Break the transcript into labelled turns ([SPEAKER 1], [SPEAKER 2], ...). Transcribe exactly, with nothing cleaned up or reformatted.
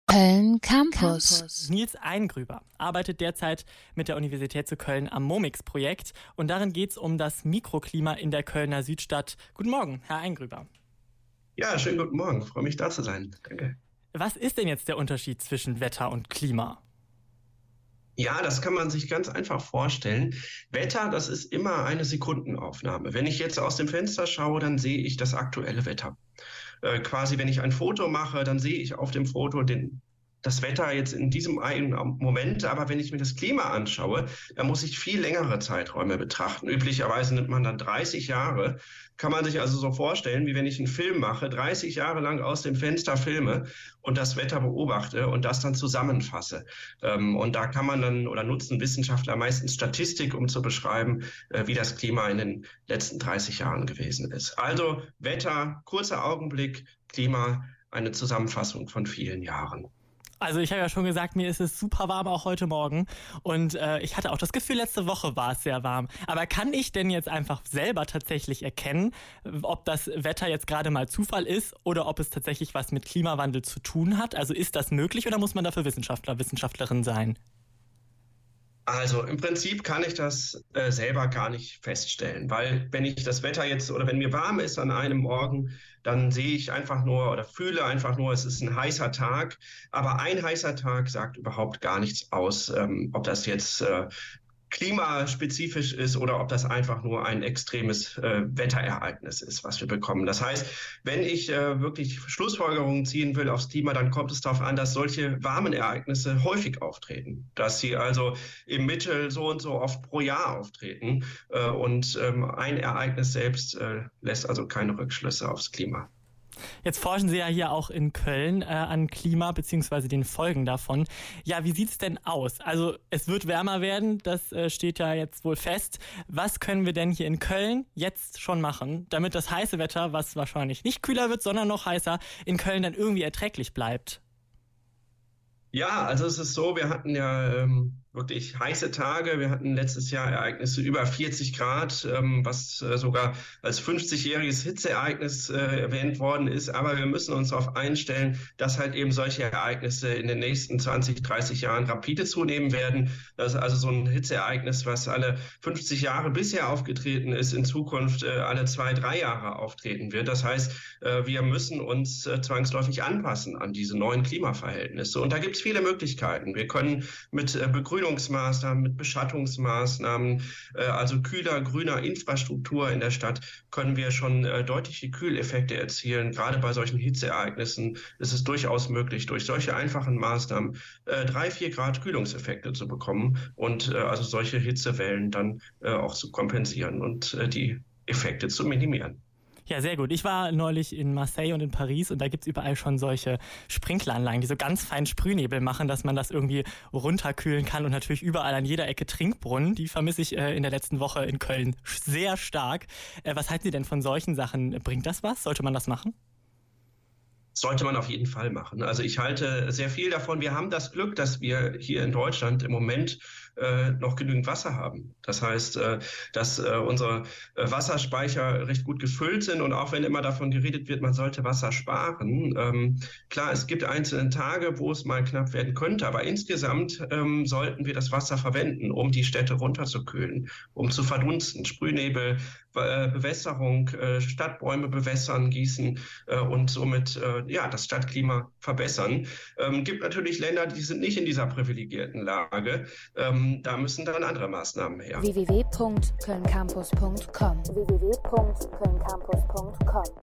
[SPEAKER 1] Köln Campus.
[SPEAKER 2] Nils Eingrüber arbeitet derzeit mit der Universität zu Köln am Momix-Projekt und darin geht es um das Mikroklima in der Kölner Südstadt. Guten Morgen, Herr Eingrüber.
[SPEAKER 3] Ja, schönen guten Morgen. Freue mich, da zu sein. Danke.
[SPEAKER 2] Was ist denn jetzt der Unterschied zwischen Wetter und Klima?
[SPEAKER 3] Ja, das kann man sich ganz einfach vorstellen. Wetter, das ist immer eine Sekundenaufnahme. Wenn ich jetzt aus dem Fenster schaue, dann sehe ich das aktuelle Wetter. Äh, quasi, wenn ich ein Foto mache, dann sehe ich auf dem Foto den, das Wetter jetzt in diesem einen Moment. Aber wenn ich mir das Klima anschaue, dann muss ich viel längere Zeiträume betrachten. Üblicherweise nimmt man dann dreißig Jahre. Kann man sich also so vorstellen, wie wenn ich einen Film mache, dreißig Jahre lang aus dem Fenster filme und das Wetter beobachte und das dann zusammenfasse. Und da kann man dann oder nutzen Wissenschaftler meistens Statistik, um zu beschreiben, wie das Klima in den letzten dreißig Jahren gewesen ist. Also Wetter, kurzer Augenblick, Klima, eine Zusammenfassung von vielen Jahren.
[SPEAKER 2] Also ich habe ja schon gesagt, mir ist es super warm auch heute Morgen und äh, ich hatte auch das Gefühl, letzte Woche war es sehr warm. Aber kann ich denn jetzt einfach selber tatsächlich erkennen, ob das Wetter jetzt gerade mal Zufall ist oder ob es tatsächlich was mit Klimawandel zu tun hat? Also ist das möglich oder muss man dafür Wissenschaftler, Wissenschaftlerin sein?
[SPEAKER 3] Also im Prinzip kann ich das äh, selber gar nicht feststellen, weil wenn ich das Wetter jetzt oder wenn mir warm ist an einem Morgen, dann sehe ich einfach nur oder fühle einfach nur, es ist ein heißer Tag. Aber ein heißer Tag sagt überhaupt gar nichts aus, ähm, ob das jetzt äh, klimaspezifisch ist oder ob das einfach nur ein extremes äh, Wetterereignis ist, was wir bekommen. Das heißt, wenn ich äh, wirklich Schlussfolgerungen ziehen will aufs Klima, dann kommt es darauf an, dass solche warmen Ereignisse häufig auftreten, dass sie also im Mittel so und so oft pro Jahr auftreten äh, und ähm, ein Ereignis selbst äh, lässt also keine Rückschlüsse aufs Klima.
[SPEAKER 2] Jetzt forschen Sie ja hier auch in Köln äh, an Klima bzw. den Folgen davon. Ja, wie sieht es denn aus? Also es wird wärmer werden, das äh, steht ja jetzt wohl fest. Was können wir denn hier in Köln jetzt schon machen, damit das heiße Wetter, was wahrscheinlich nicht kühler wird, sondern noch heißer, in Köln dann irgendwie erträglich bleibt?
[SPEAKER 3] Ja, also es ist so, wir hatten ja ähm, wirklich heiße Tage. Wir hatten letztes Jahr Ereignisse über vierzig Grad, ähm, was äh, sogar als fünfzigjähriges Hitzeereignis äh, erwähnt worden ist. Aber wir müssen uns darauf einstellen, dass halt eben solche Ereignisse in den nächsten zwanzig, dreißig Jahren rapide zunehmen werden. Das ist also so ein Hitzeereignis, was alle fünfzig Jahre bisher aufgetreten ist, in Zukunft äh, alle zwei, drei Jahre auftreten wird. Das heißt, äh, wir müssen uns äh, zwangsläufig anpassen an diese neuen Klimaverhältnisse. Und da gibt es viele Möglichkeiten. Wir können mit äh, Begrünungsmaßnahmen, mit Beschattungsmaßnahmen, äh, also kühler, grüner Infrastruktur in der Stadt, können wir schon äh, deutliche Kühleffekte erzielen. Gerade bei solchen Hitzeereignissen ist es durchaus möglich, durch solche einfachen Maßnahmen äh, drei, vier Grad Kühlungseffekte zu bekommen und äh, also solche Hitzewellen dann äh, auch zu kompensieren und äh, die Effekte zu minimieren.
[SPEAKER 2] Ja, sehr gut. Ich war neulich in Marseille und in Paris und da gibt's überall schon solche Sprinkleranlagen, die so ganz feinen Sprühnebel machen, dass man das irgendwie runterkühlen kann und natürlich überall an jeder Ecke Trinkbrunnen. Die vermisse ich äh, in der letzten Woche in Köln sehr stark. Äh, was halten Sie denn von solchen Sachen? Bringt das was? Sollte man das machen?
[SPEAKER 3] Sollte man auf jeden Fall machen. Also ich halte sehr viel davon. Wir haben das Glück, dass wir hier in Deutschland im Moment äh, noch genügend Wasser haben. Das heißt, äh, dass äh, unsere äh, Wasserspeicher recht gut gefüllt sind. Und auch wenn immer davon geredet wird, man sollte Wasser sparen. Ähm, klar, es gibt einzelne Tage, wo es mal knapp werden könnte. Aber insgesamt ähm, sollten wir das Wasser verwenden, um die Städte runterzukühlen, um zu verdunsten. Sprühnebel, äh, Bewässerung, äh, Stadtbäume bewässern, gießen äh, und somit äh, ja, das Stadtklima verbessern. Ähm, gibt natürlich Länder, die sind nicht in dieser privilegierten Lage. Ähm, da müssen dann andere Maßnahmen her.
[SPEAKER 1] w w w punkt köln campus punkt com w w w punkt köln campus punkt com